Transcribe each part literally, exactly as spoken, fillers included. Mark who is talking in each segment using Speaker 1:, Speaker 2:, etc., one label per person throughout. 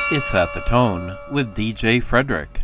Speaker 1: It's At the Tone with D J Frederick.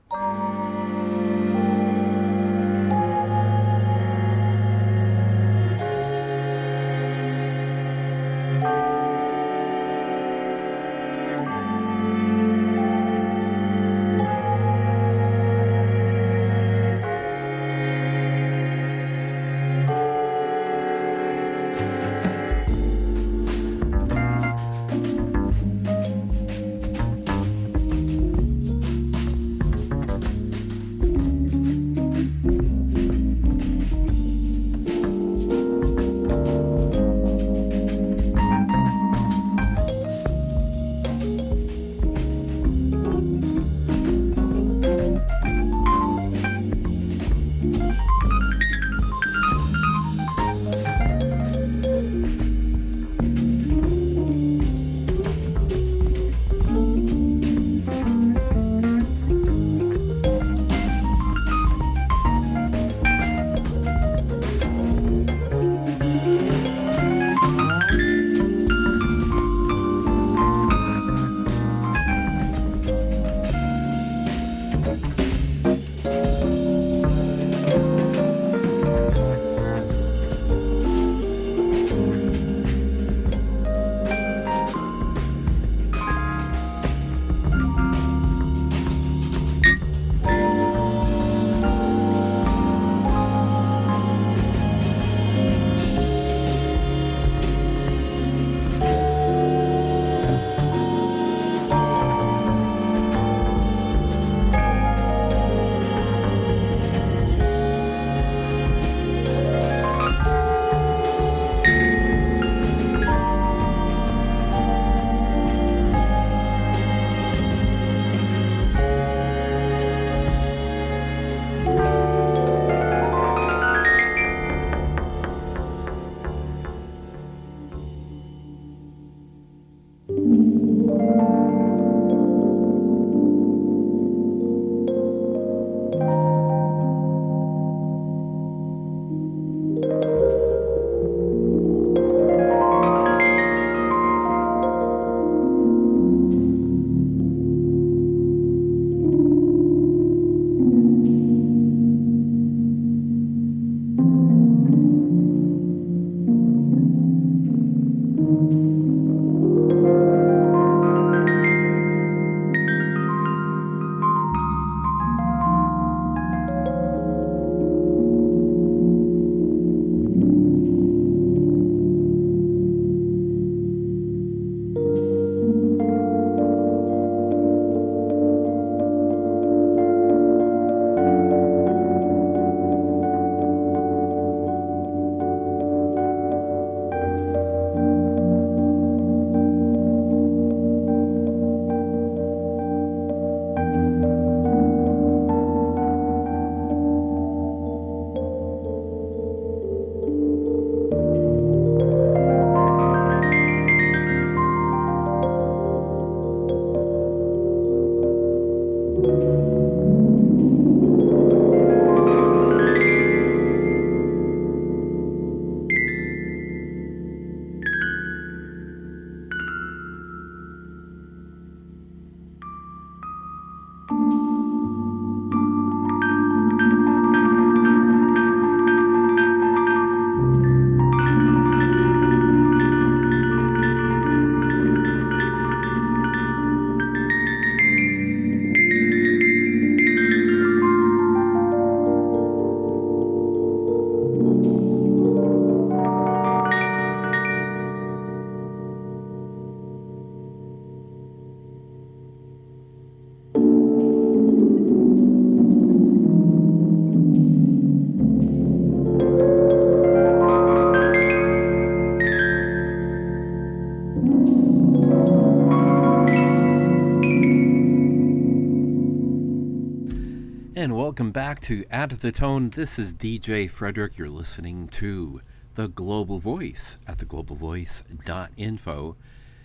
Speaker 1: Welcome back to At the Tone. This is D J Frederick. You're listening to The Global Voice at the global voice dot info.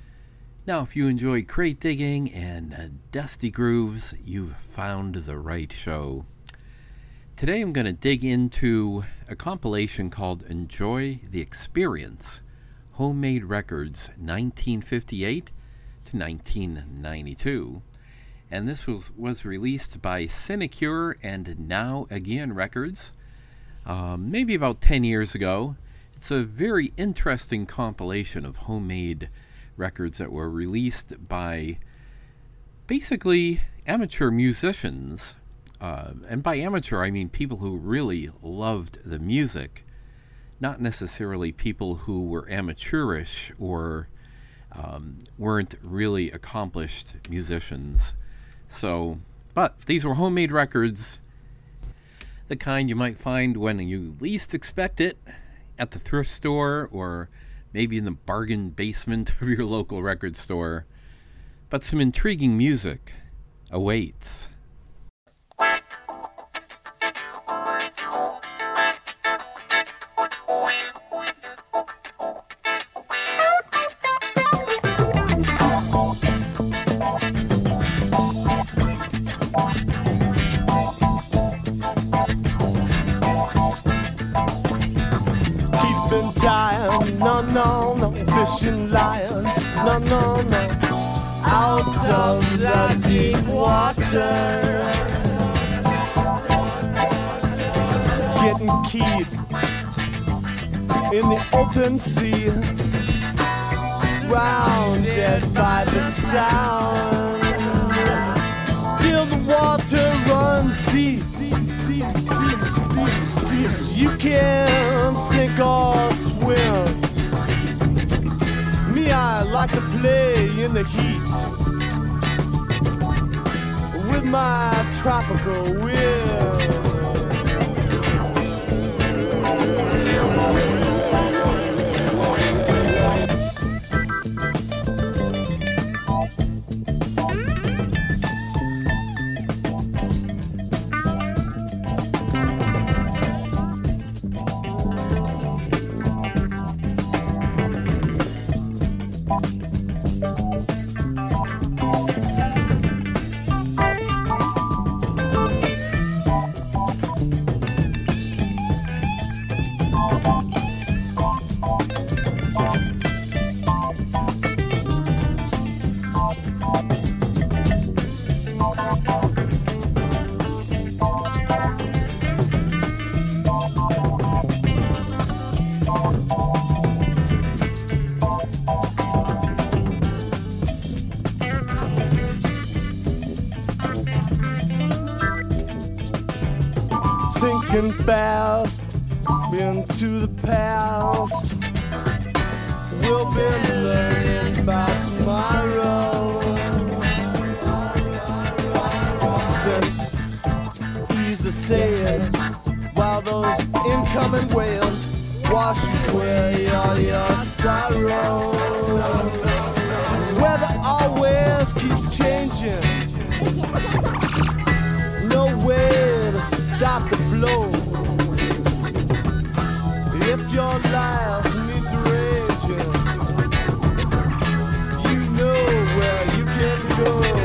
Speaker 1: Now, if you enjoy crate digging and uh, dusty grooves, you've found the right show. Today I'm going to dig into a compilation called Enjoy the Experience, Homemade Records nineteen fifty-eight to nineteen ninety-two. And this was, was released by Sinecure and Now Again Records, um, maybe about ten years ago. It's a very interesting compilation of homemade records that were released by basically amateur musicians. Uh, and by amateur, I mean people who really loved the music, not necessarily people who were amateurish or um, weren't really accomplished musicians. So, but these were homemade records, the kind you might find when you least expect it, at the thrift store or maybe in the bargain basement of your local record store. But some intriguing music awaits.
Speaker 2: Time, no, no, no, fishing lions, no, no, no, out of the deep water, getting keyed in the open sea, surrounded by the sound, still the water runs deep, deep, deep, deep, deep, deep. You can't sink or swim. Me, I like to play in the heat with my tropical will. Sinking fast into the past. We'll be learning about tomorrow. It's easy to say it while those incoming waves wash away all your sorrow. Weather always keeps changing. No way to stop the flow. If your life needs raging, you know where you can go.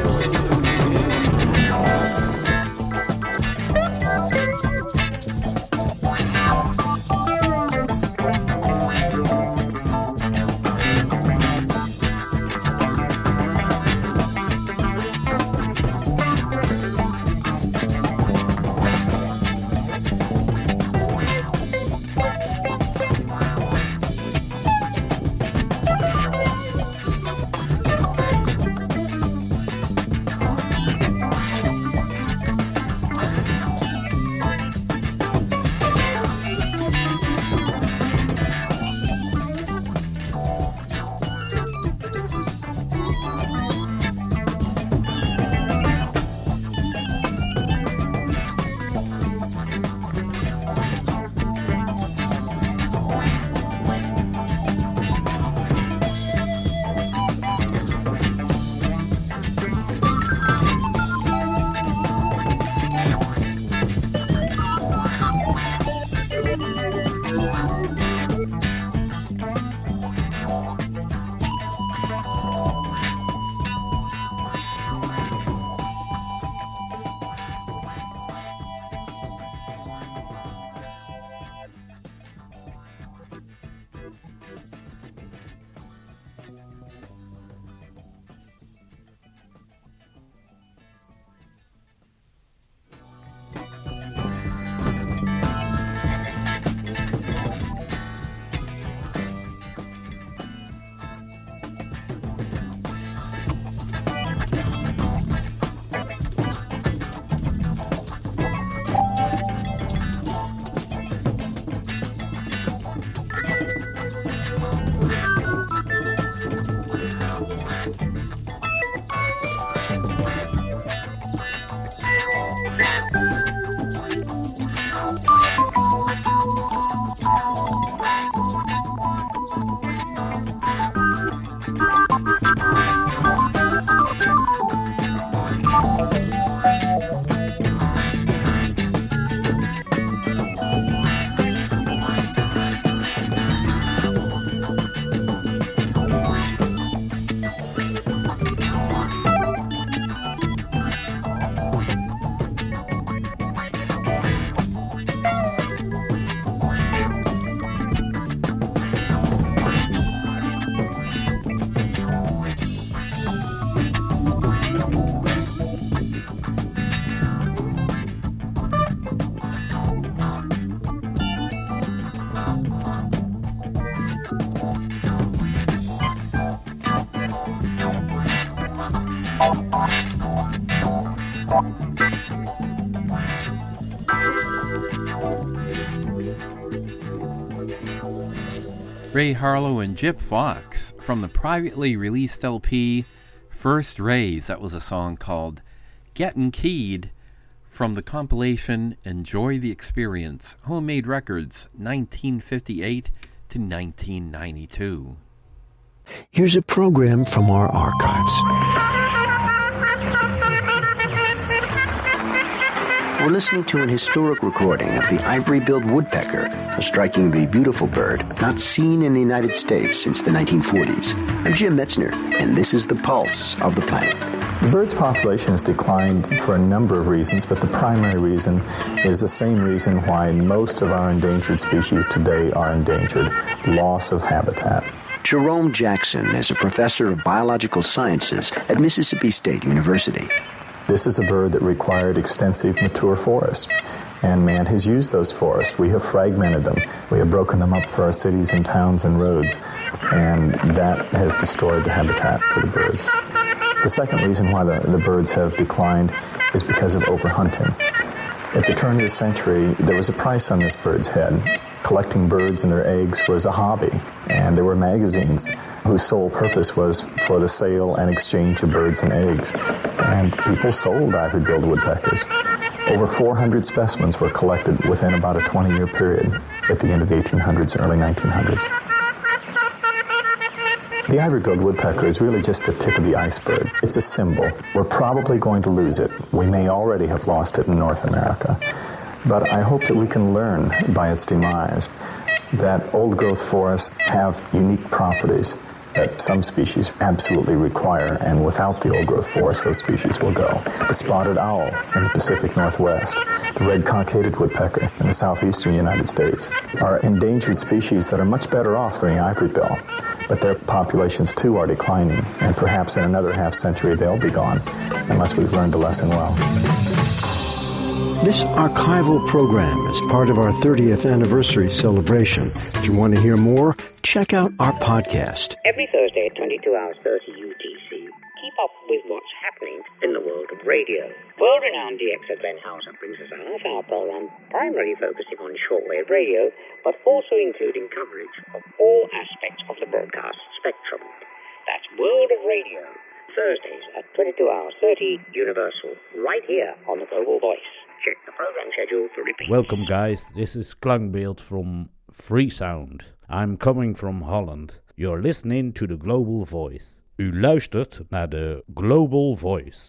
Speaker 1: Ray Harlow and Jip Fox from the privately released L P First Rays. That was a song called Gettin' Keyed from the compilation Enjoy the Experience, Homemade Records, nineteen fifty-eight to nineteen ninety-two.
Speaker 3: Here's a program from our archives. We're listening to an historic recording of the ivory-billed woodpecker, a strikingly beautiful bird not seen in the United States since the nineteen forties. I'm Jim Metzner, and this is the pulse of the planet.
Speaker 4: The bird's population has declined for a number of reasons, but the primary reason is the same reason why most of our endangered species today are endangered: loss of habitat.
Speaker 3: Jerome Jackson is a professor of biological sciences at Mississippi State University.
Speaker 4: This is a bird that required extensive mature forests, and man has used those forests. We have fragmented them. We have broken them up for our cities and towns and roads, and that has destroyed the habitat for the birds. The second reason why the, the birds have declined is because of overhunting. At the turn of the century, there was a price on this bird's head. Collecting birds and their eggs was a hobby, and there were magazines whose sole purpose was for the sale and exchange of birds and eggs. And people sold ivory-billed woodpeckers. Over four hundred specimens were collected within about a twenty-year period at the end of the eighteen hundreds, early nineteen hundreds. The ivory-billed woodpecker is really just the tip of the iceberg. It's a symbol. We're probably going to lose it. We may already have lost it in North America. But I hope that we can learn by its demise that old-growth forests have unique properties that some species absolutely require, and without the old-growth forest, those species will go. The spotted owl in the Pacific Northwest, the red cockaded woodpecker in the southeastern United States are endangered species that are much better off than the ivory-bill, but their populations too are declining, and perhaps in another half-century they'll be gone, unless we've learned the lesson well.
Speaker 3: This archival program is part of our thirtieth anniversary celebration. If you want to hear more, check out our podcast.
Speaker 5: Every Thursday at twenty-two hours thirty U T C, keep up with what's happening in the world of radio. World-renowned D Xer Glenn Hauser brings us a half-hour program primarily focusing on shortwave radio, but also including coverage of all aspects of the broadcast spectrum. That's World of Radio, Thursdays at twenty-two hours thirty Universal, right here on the Global Voice. Check the program schedule for repeats.
Speaker 6: Welcome guys, this is Klankbeeld from Freesound. I'm coming from Holland. You're listening to the Global Voice. U luistert naar de Global Voice.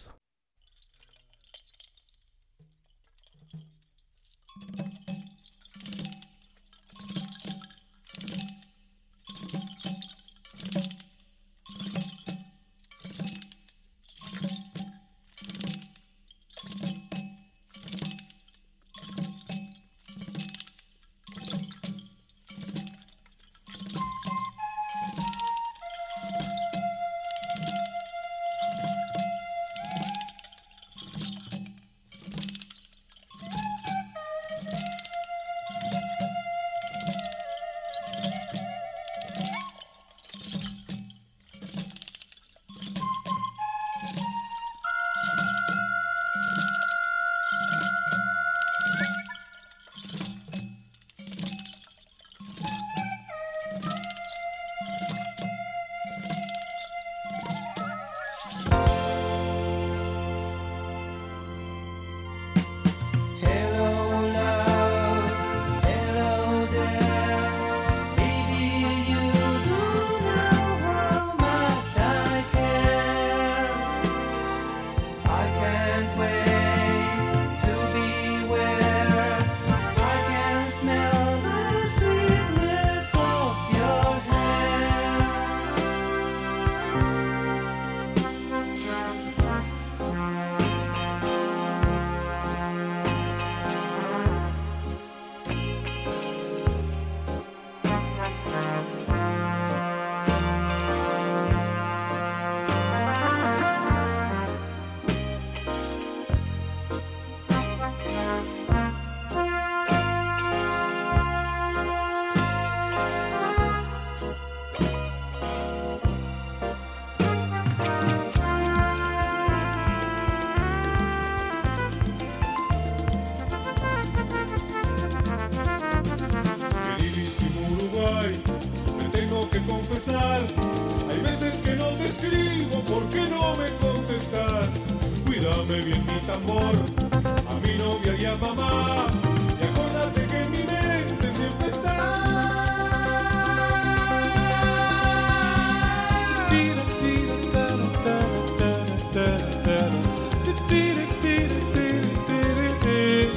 Speaker 7: Cuídame bien mi tambor, a mi novia y a mamá, y acuérdate que en mi mente siempre está. Tira, tira, tara, tara, tara, tara, tara. Tira, tira, tira, tira, tira.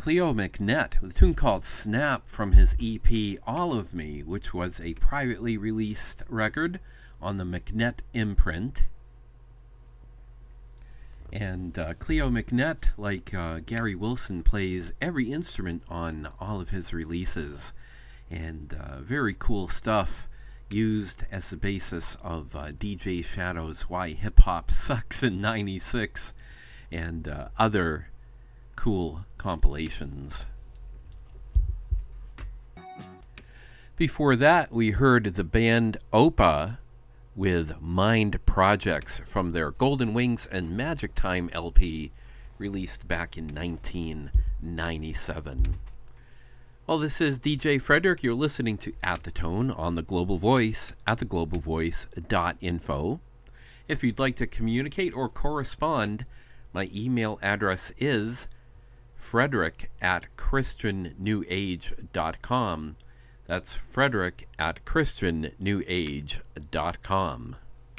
Speaker 1: Cleo McNett with a tune called Snap from his E P All of Me, which was a privately released record on the McNett imprint. And uh, Cleo McNett, like uh, Gary Wilson, plays every instrument on all of his releases. And uh, very cool stuff used as the basis of uh, D J Shadow's Why Hip Hop Sucks in ninety-six and uh, other cool compilations. Before that, we heard the band Opa with Mind Projects from their Golden Wings and Magic Time L P, released back in nineteen ninety-seven. Well, this is D J Frederick. You're listening to At the Tone on the Global Voice at the global voice dot info. If you'd like to communicate or correspond, my email address is frederick at christian new age dot com. That's frederick at christian new age dot com.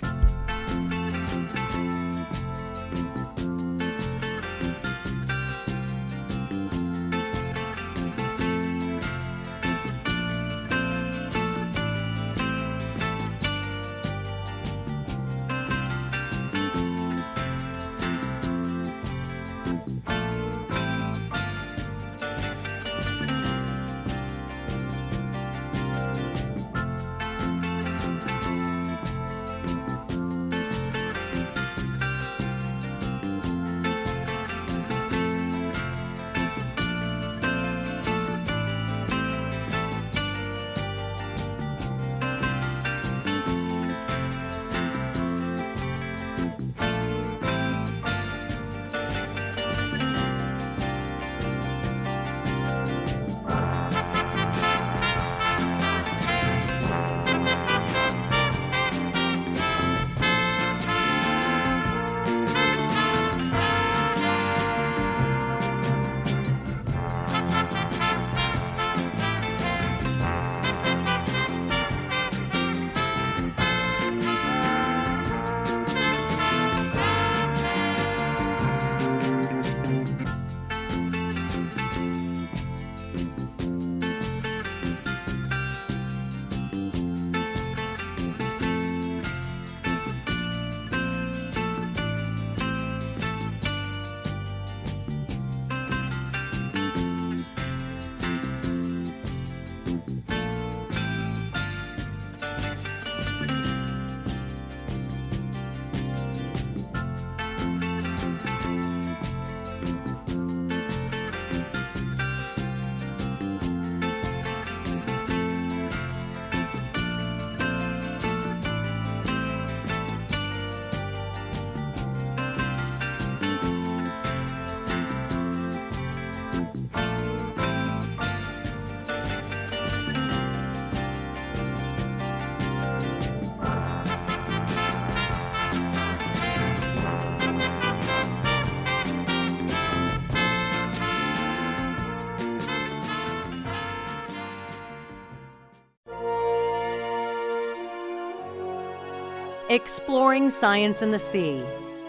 Speaker 8: Exploring science in the sea.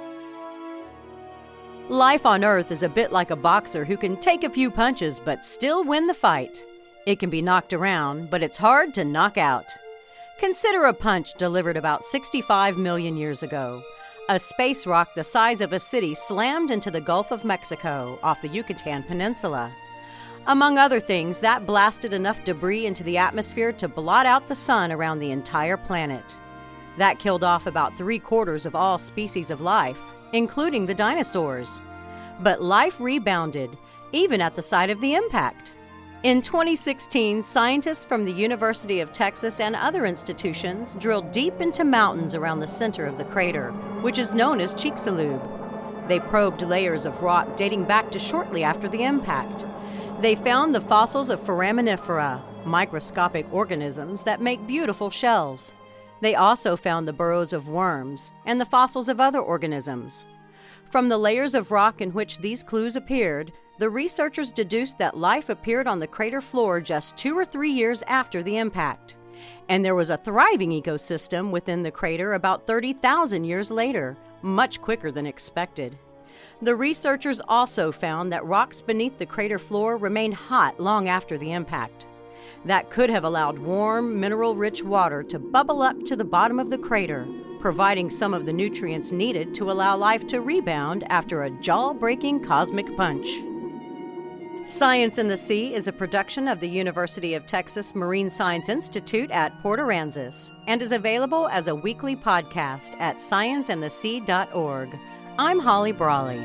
Speaker 8: Life on Earth is a bit like a boxer who can take a few punches but still win the fight. It can be knocked around, but it's hard to knock out. Consider a punch delivered about sixty-five million years ago. A space rock the size of a city slammed into the Gulf of Mexico off the Yucatan Peninsula. Among other things, that blasted enough debris into the atmosphere to blot out the sun around the entire planet. That killed off about three quarters of all species of life, including the dinosaurs. But life rebounded, even at the site of the impact. In twenty sixteen, scientists from the University of Texas and other institutions drilled deep into mountains around the center of the crater, which is known as Chicxulub. They probed layers of rock dating back to shortly after the impact. They found the fossils of foraminifera, microscopic organisms that make beautiful shells. They also found the burrows of worms and the fossils of other organisms. From the layers of rock in which these clues appeared, the researchers deduced that life appeared on the crater floor just two or three years after the impact. And there was a thriving ecosystem within the crater about thirty thousand years later, much quicker than expected. The researchers also found that rocks beneath the crater floor remained hot long after the impact. That could have allowed warm, mineral-rich water to bubble up to the bottom of the crater, providing some of the nutrients needed to allow life to rebound after a jaw-breaking cosmic punch. Science in the Sea is a production of the University of Texas Marine Science Institute at Port Aransas and is available as a weekly podcast at science in the sea dot org. I'm Holly Brawley.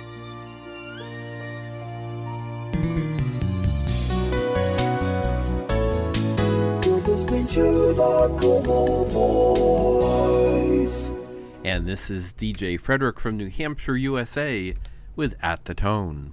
Speaker 2: You're listening to the Global Voice.
Speaker 1: And this is D J Frederick from New Hampshire, U S A, with At the Tone.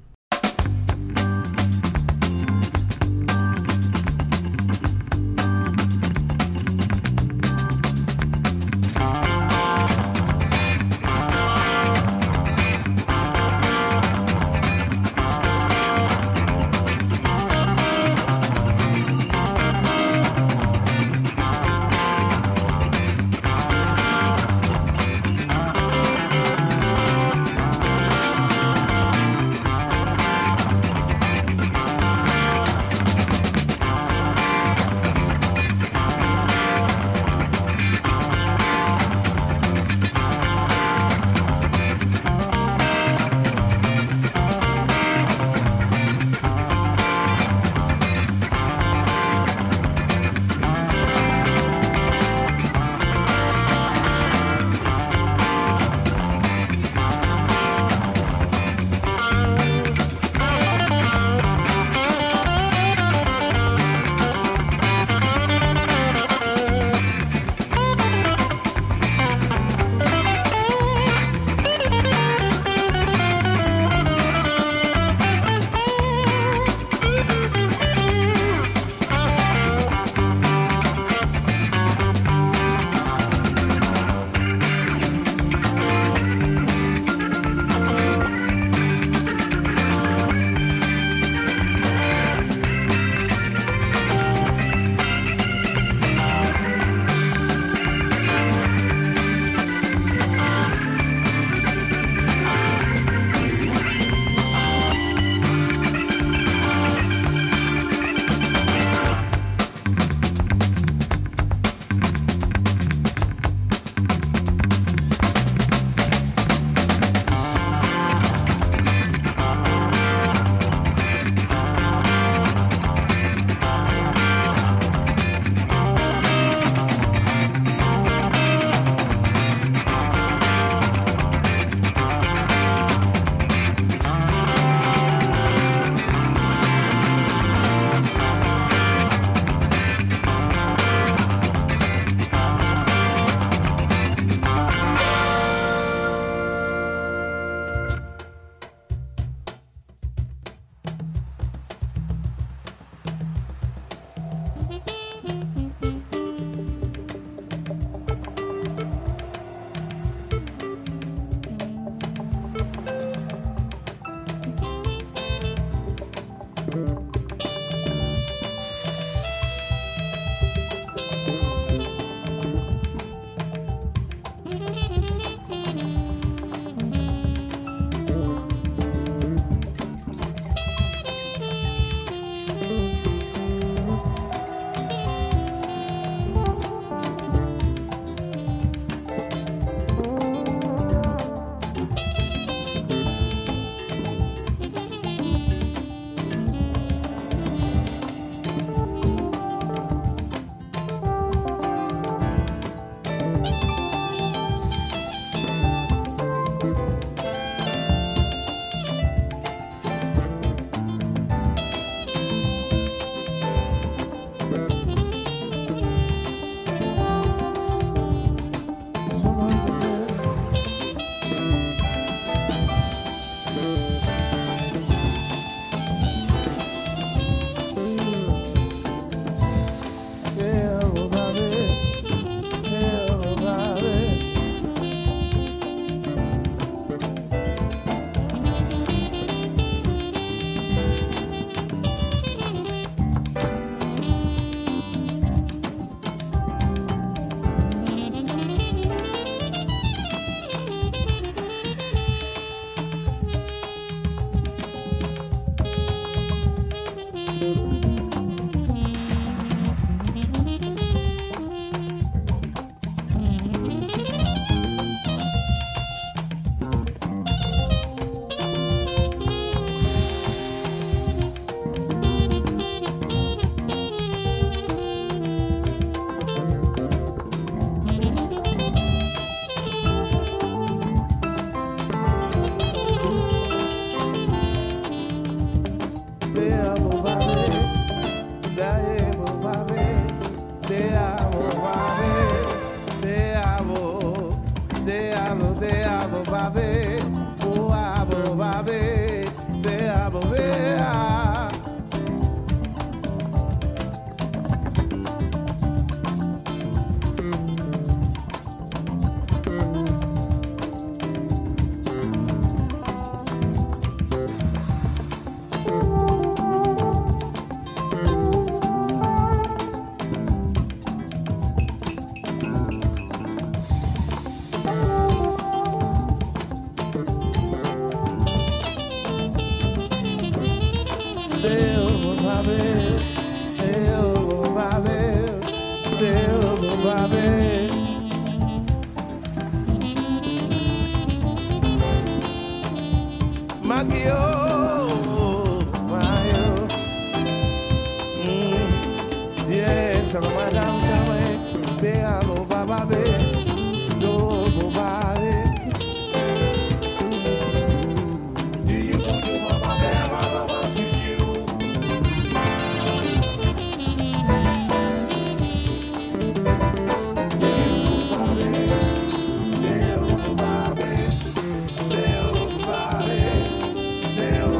Speaker 9: Tell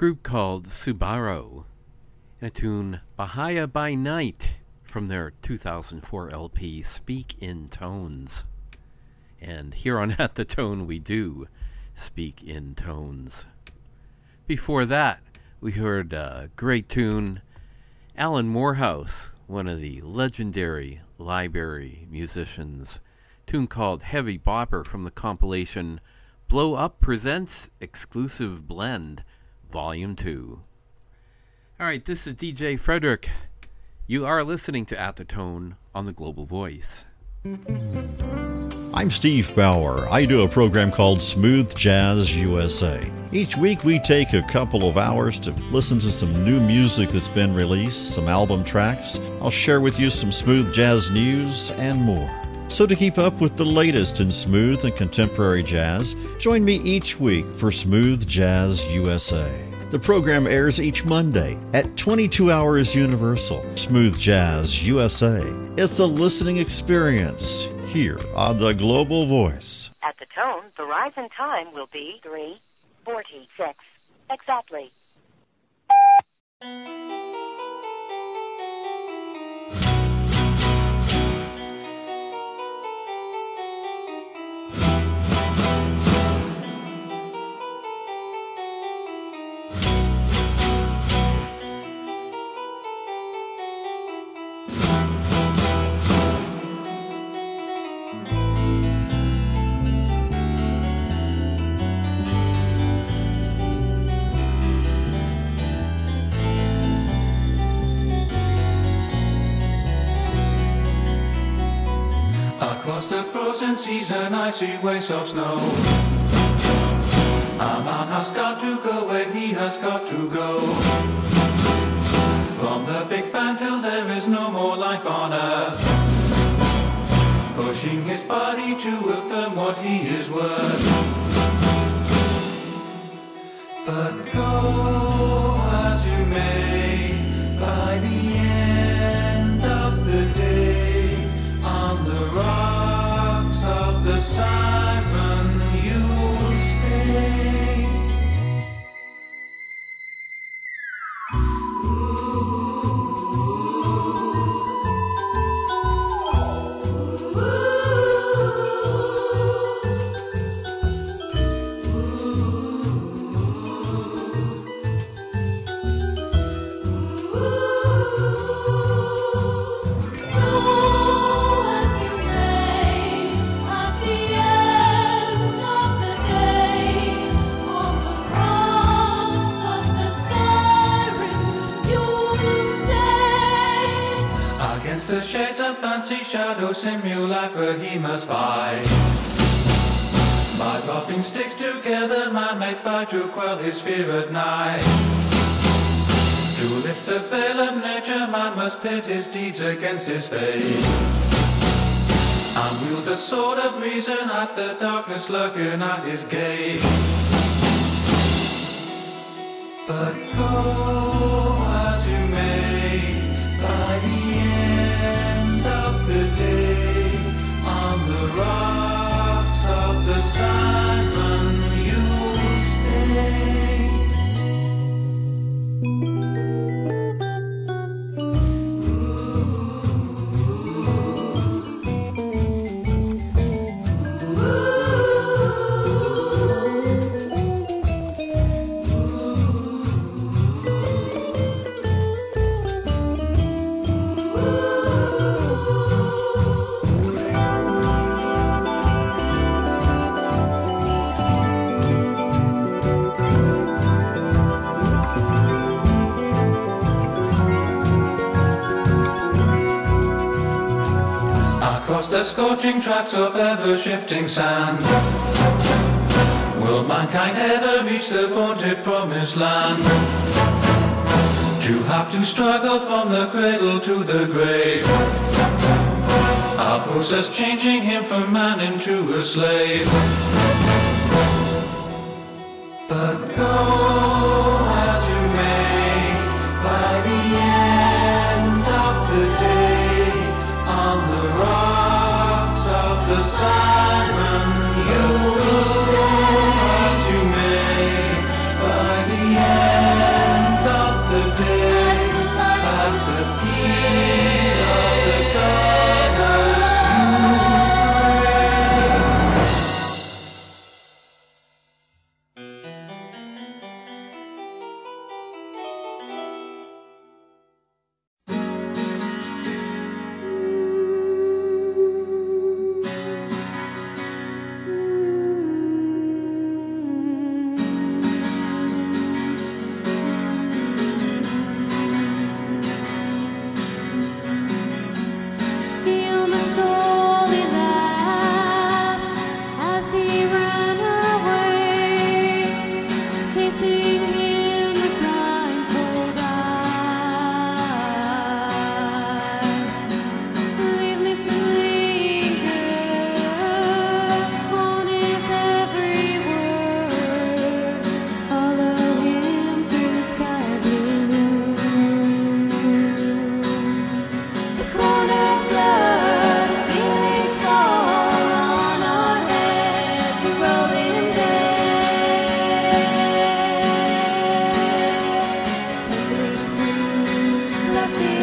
Speaker 1: group called Subaru, and a tune Bahia by Night from their two thousand four L P Speak in Tones. And here on At the Tone we do speak in tones. Before that, we heard a great tune, Alan Morehouse, one of the legendary library musicians, tune called Heavy Bopper from the compilation Blow Up Presents Exclusive Blend, Volume two. Alright, this is D J Frederick. You are listening to At the Tone on the Global Voice.
Speaker 9: I'm Steve Bauer. I do a program called Smooth Jazz U S A. Each week we take a couple of hours to listen to some new music that's been released, some album tracks. I'll share with you some smooth jazz news and more. So to keep up with the latest in smooth and contemporary jazz, join me each week for Smooth Jazz U S A. The program airs each Monday at twenty-two hours Universal. Smooth Jazz U S A. It's a listening experience here on the Global Voice.
Speaker 10: At the tone, the rise in time will be three forty-six. Exactly.
Speaker 7: Across the frozen seas and icy waves of snow, a man has got to go where he has got to go. From the Big Bang till there is no more life on earth, pushing his body to affirm what he is worth. But go as you may, by the end of the day, on the rocks of the Siren you'll stay. The shades of fancy shadow simulacra he must fight. By dropping sticks together, man may fight to quell his fear at night. To lift the veil of nature, man must pit his deeds against his fate, and wield the sword of reason at the darkness lurking at his gate. But go as you may, by the end of the day, on the rocks of the Siren you'll stay. Across the scorching tracks of ever-shifting sand, will mankind ever reach the vaunted promised land? To have to struggle from the cradle to the grave, a process changing him from man into a slave. But go as you may, by the end of the day, on the rocks of the Siren you will stay as you may, by the end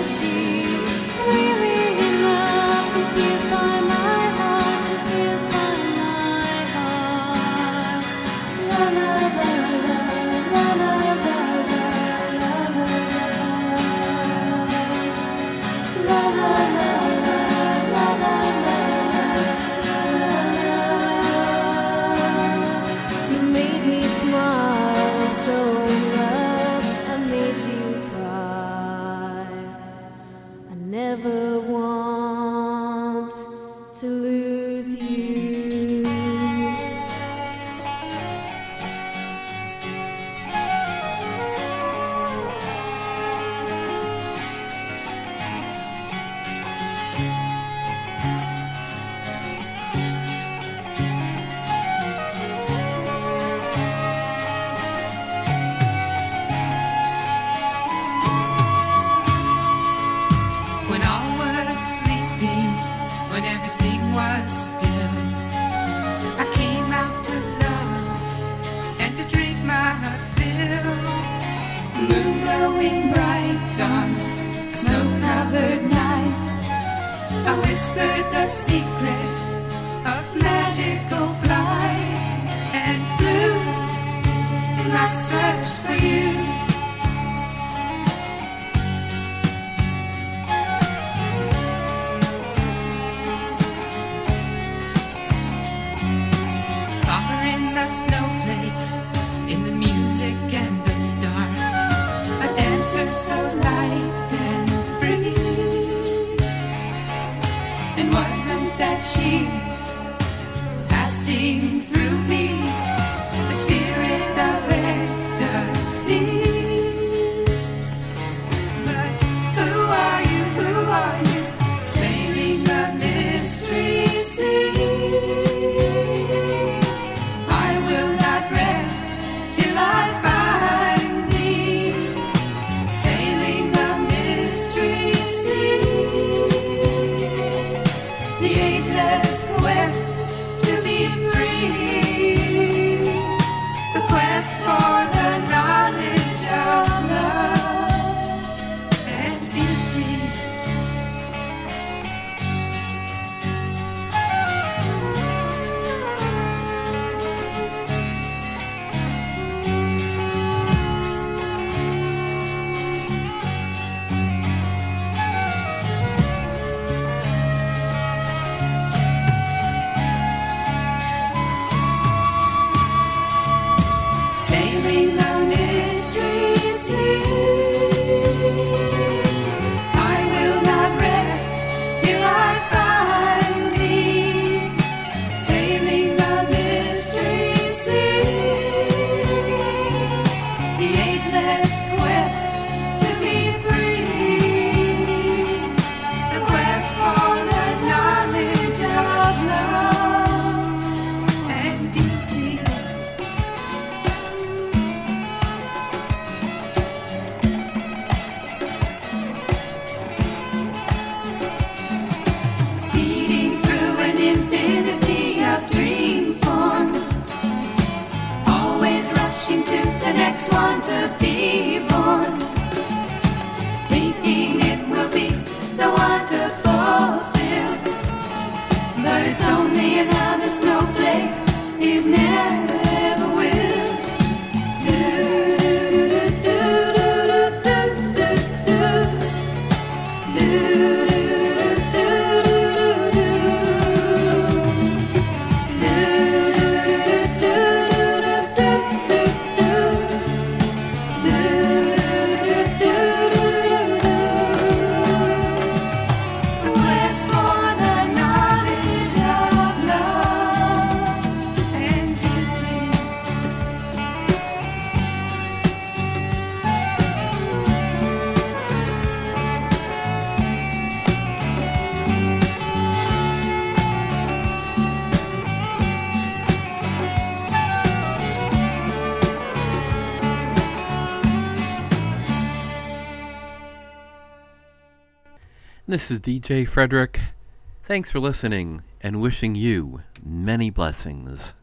Speaker 1: This is D J Frederick. Thanks for listening and wishing you many blessings.